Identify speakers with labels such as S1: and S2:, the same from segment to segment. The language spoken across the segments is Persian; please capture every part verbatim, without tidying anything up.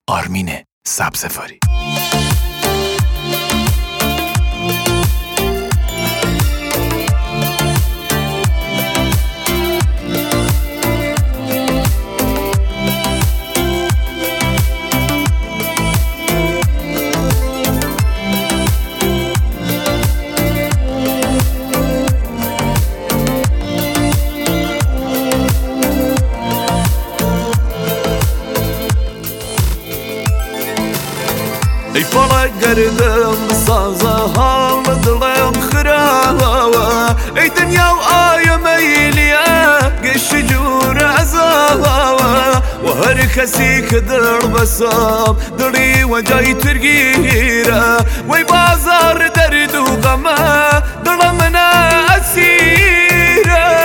S1: آرمین سبزفاری.
S2: ای فلک گردم بسازه حال دلم خرابه ای دنیا و آیا میلیه گشت جور عذابه و هر کسی که در بسام دلی و جای ترگیره وی بازار درد و غمه دلم من اسیره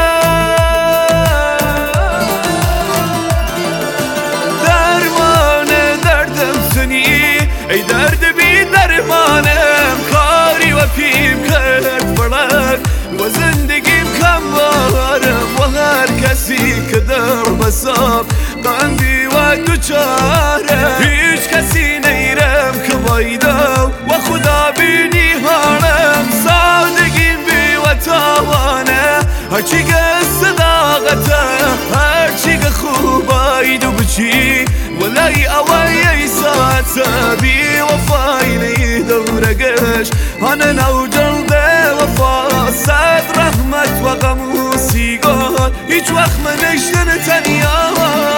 S2: درمان دردم سنی ای درد بی درمانم کاری و پیم کرد فلک و زندگیم کم بارم و هر کسی که در بسام قندی و دوچاره هیچ کسی نیرم که بایدم و خدا بینی حالم سادگیم بی و تاوانه هرچی که صداقته هرچی که خوب آید و بچی ولای اوای ساعت بی وفای لی دورگش هنن او جلد وفا صد رحمت و غم و سیگار هیچ وقت منشتن تنیا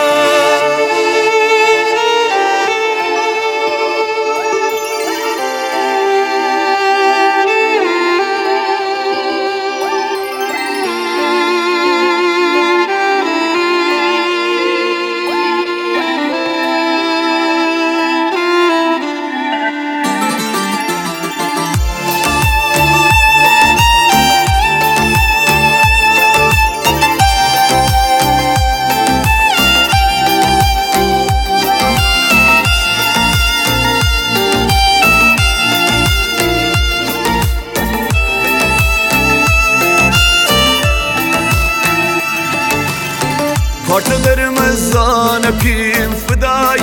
S2: کارت قرمزان پیم فدای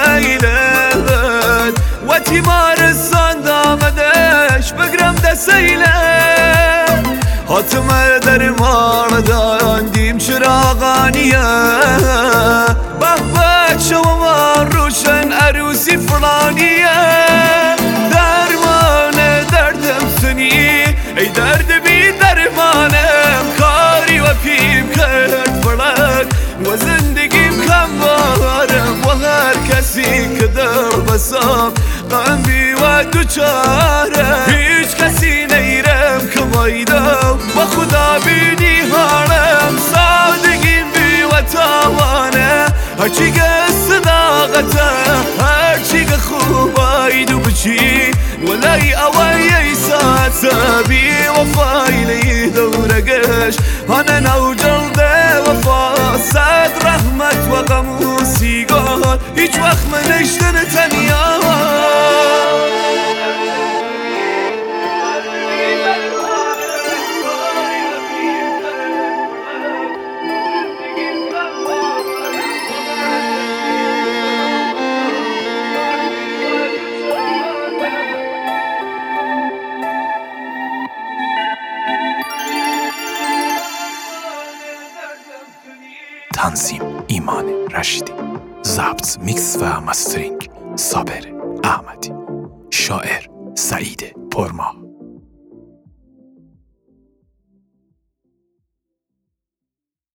S2: شویلت و تیمارستان دامدش بگرم دسیلت حاتم در ماردان چراغانیه بهبت شومان روشن عروسی فلانیه درمان دردم سنی ای درد بی درمانم کاری و پیم کرد فلک و زندگیم کم بارم و هر کسی که در بسام قندی و دوچاره هیچ کسی نیرم که بایدم و خدا بینی حالم سادگیم بی و تاوانه هرچی که صداقته هرچی که خوب آید و بچی ولای اوای ساعت بی وفای لی دورگش هنن او جلد وفا صد رحمت و غم و سیگار هیچ وقت منشتن تنیا
S1: تنظیم ایمان رشیدی، ضبط میکس و مسترینگ صابر احمدی، شاعر سعید پرما.